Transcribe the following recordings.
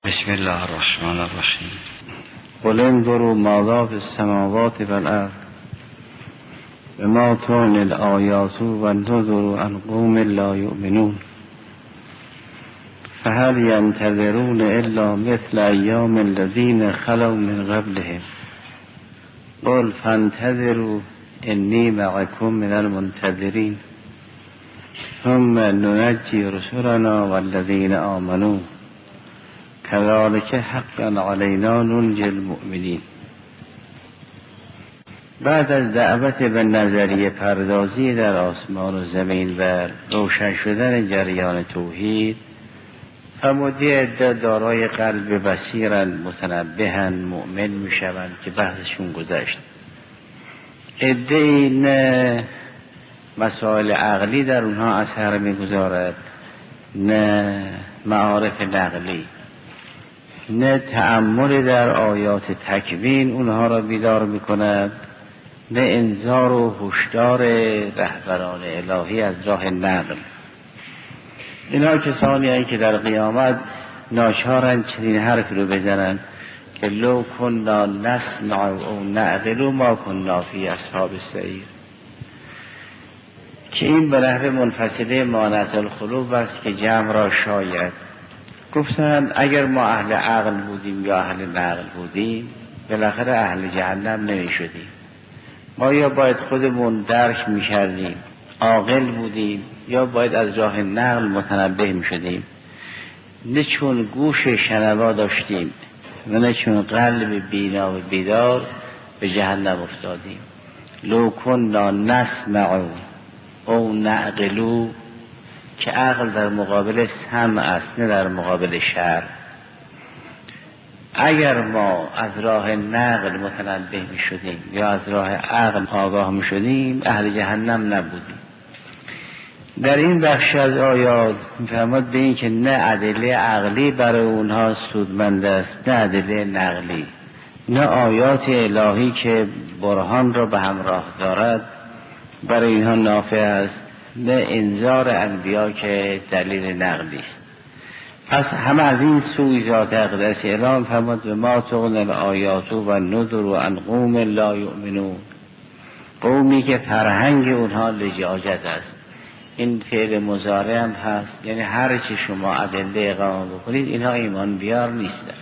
بسم الله الرحمن الرحیم. قل انظروا ماذا فی السماوات والارض بما تغنی الآیات وانتظروا عن قوم لا یؤمنون فهل ینتظرون الا مثل ایام الذین خلوا من قبلهم قل فانتظروا انی معکم من المنتظرین ثم ننجی رسلنا والذین آمنوا کذالک حقا علینا ننجی المؤمنین. بعد از دعوت به نظریه پردازی در آسمان و زمین و روشن شدن جریان توحید، فرمودی عده دارای قلب بصیرن متنبهن مؤمن میشوند که بحثشون گذشت. عده نه مسائل عقلی در اونها اثر میگذارد، نه معارف نقلی، نه تأمل در آیات تکوین اونها را بیدار میکند، نه انذار و هشدار رهبران الهی از راه نقل. اینا کسانی هستند که در قیامت ناچارند چنین حرفی رو بزنند که لو کنا نسمع او نعقل ما کنا فی اصحاب السعیر، که این به نحو منفصله مانعت القلوب است که جمع را شاید. گفتند اگر ما اهل عقل بودیم یا اهل نقل بودیم بالاخره اهل جهنم نمی شدیم. ما یا باید خودمون درک می کردیم عاقل بودیم، یا باید از راه نقل متنبه می شدیم. نه چون گوش شنوا داشتیم و نه چون قلب بینا و بیدار به جهنم افتادیم. لو کنا نسمع او نعقلو، که عقل در مقابل سمع است نه در مقابل شرع. اگر ما از راه نقل متنبه می شدیم یا از راه عقل آگاه می شدیم اهل جهنم نبودیم. در این بخش از آیات می‌فرماد به این که نه ادله عقلی برای اونها سودمند است نه ادله نقلی، نه آیات الهی که برهان را به همراه دارد برای اینها نافع است، نه انذار انبیا که دلیل نقلی است. پس همه از این سوی ذات اقدس اعلام فرمود و ما تغنی الآیات و نذر عن قوم لا یؤمنون، قومی که فرهنگ اونها لجاجت است. این فعل مضارع هم هست، یعنی هر چی شما ادله اقامه بکنید اینها ایمان بیار نیستن.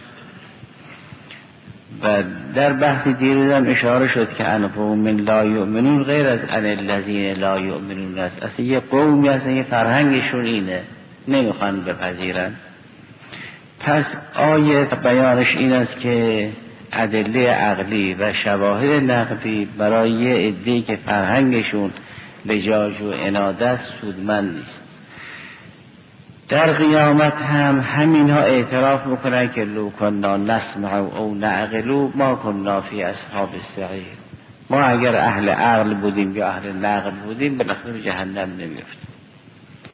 و در بحث دیروز هم اشاره شد که ان قوم لا یؤمنون غیر از ان الذین لا یؤمنون است. اصلا یه قومی هستن که فرهنگشون اینه، نمیخوان بپذیرن. پس آیه بیانش این است که ادله عقلی و شواهد نقلی برای یه عده‌ای که فرهنگشون لجاج و عناد است سودمند نیست. در قیامت هم همینها اعتراف میکنن که لو کنا نسمع او نعقل ما کنا فی اصحاب السعیر. ما اگر اهل عقل بودیم یا اهل نقل بودیم بالاخره به جهنم نمیفتیم.